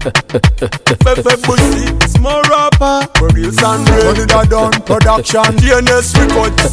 Fefe Bussy, small rapper, produce and ready that done production, DNS Records.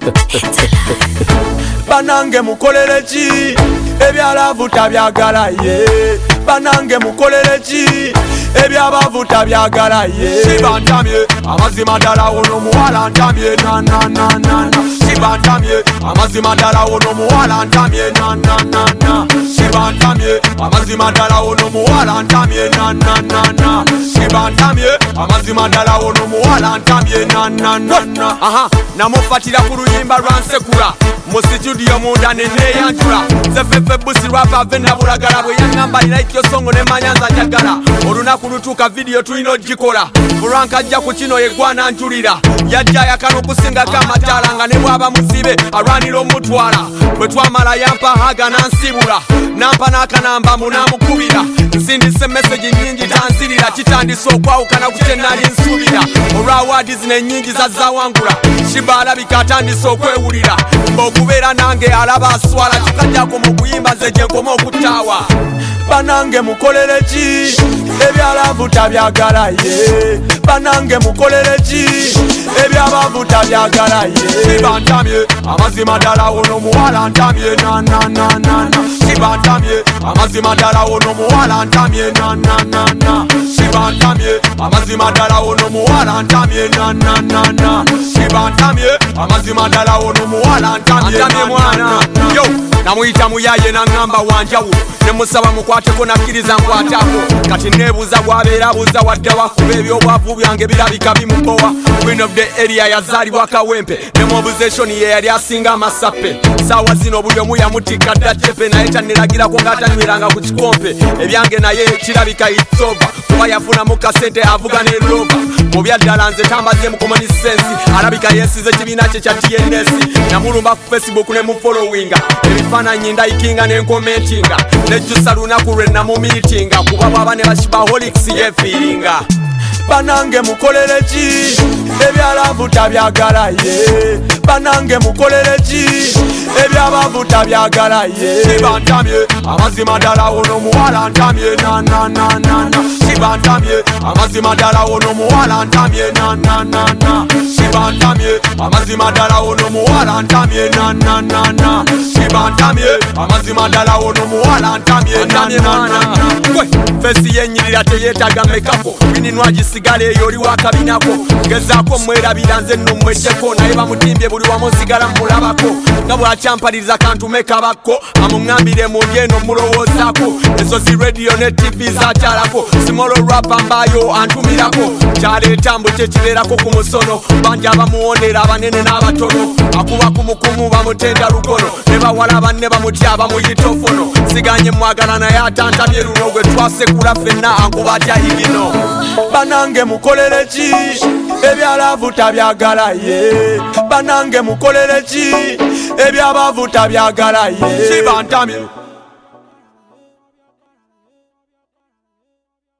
Banange mukolere ki, ebyalavuta byagala ye. Banange mukolere ki, ebyabavuta byagala ye. Sibantamye, amazima ddala ono muwala ntamye na na na na na. Sibantamye, amazima ddala ono muwala ntamye na na na na. Sibantamye, amazima ddala ono muwala ntamye na na na na. Sibantamye, amazima ddala ono muwala ntamye na na na na. Aha, namufatira ku luyimba lwa Nsekula mu studio munda neneyanjula. Nze Fefe Bussy rapper vena bulagala bwe yangamba like yo songo ne manyanza njagala. Olunaku lutuuka video tulina ogikola. Frank ajja ku kino yeggwana njulira. Yajja yakana okusingako amataala nga ne bwaba muzibe alwanira omutwala. Bwe twamala yampa haga nansibula. Nampa n'akanamba munamukubira. Nsindise message nyingi tanzirira. Kitandise okwawukana ku kye nali nsubira. Olwa awards n'ennyingi zazzawangula. Shiba alabika atandise okwewulira. Okubeera nange alaba aswala. Kikajjako mu kuyimba nze gye nkoma okutaawa. Banange mukolere ki, ebyalavuta byagala ye. Banange mukolere ki, ebyabavuta byagala ye. Sibantamye, amazima ddala ono muwala ntamye na na na na na. Sibantamye, amazima ddala ono muwala ntamye na na na na. Sibantamye, amazima ddala ono muwala ntamye na na na na. Sibantamye, amazima ddala ono muwala ntamye na na na na. Yo, namuyita muyaye nangamba wanjawulo. Nemusaba mukwateko nakkiriza nkwatako. Kati nebuuza bwabeera buuza wadda wakuba ebyobwavu byange birabika bimubowa. Queen of the area yazaalibwa Kawempe. Ne mobilization ye yali asinga amasappe. Saawa zino buli omu yamutikka dda cepe naye tanniragirako ng'atanyweranga ku kikompe. Ebyange naye kirabika it's over. Kuba yafunamu kasente avuga ne Rover. Mu byaddala nze tambazeemu common sense. Alabika yensize ekibiina kye kya TNS. Namulumba ku Facebook ne mu followinga. Ebifaananyi ndayikinga ne nkomentinga. Nejjusa lunaku lwe namumiitinga. Kuba bwaba ne bashibaholics yeefiiringa. Banange mukolere ki, ebyalavuta byagala ye. Banange mukolere ki, ebyabavuta byagala ye. Sibantamye, amazima ddala ono muwala ntamye na na na na na. Sibantamye, amazima ddala ono muwala ntamye na na na na. Sibantamye, amazima ddala ono muwala ntamye na na na na. Sibantamye, amazima ddala ono muwala ntamye na na na na. Fesi yenyirira teyeetaga mekako. Bininwaji sigala eyo oli wakabinako. Gezaako mwerabira nze nno mweddeko. Naye bamutimbye buli wamu nsigala mulabako. Nga bw'akyampaliriza kantume kabako. Amuŋŋambire mu lyeno mulowoozaako. Ezo zi radio ne TV zakyalako. Simolo rapa mbaayo antumirako. Kyaleeta mbu kye kibeerako ku musono. Bangi abamuwonera abanene n'abatono. Akuba ku mukumu bamutenda lukono. Ne bawala banne bamutya bamuyita ofono. Siganye mwagala naye atantamye luno gwe twasekula ffenna ankuba atya higino. Banange mukolere ki, ebyalavuta byagala ye. Banange mukolere ki, ebyabavuta byagala ye. Sibantamye.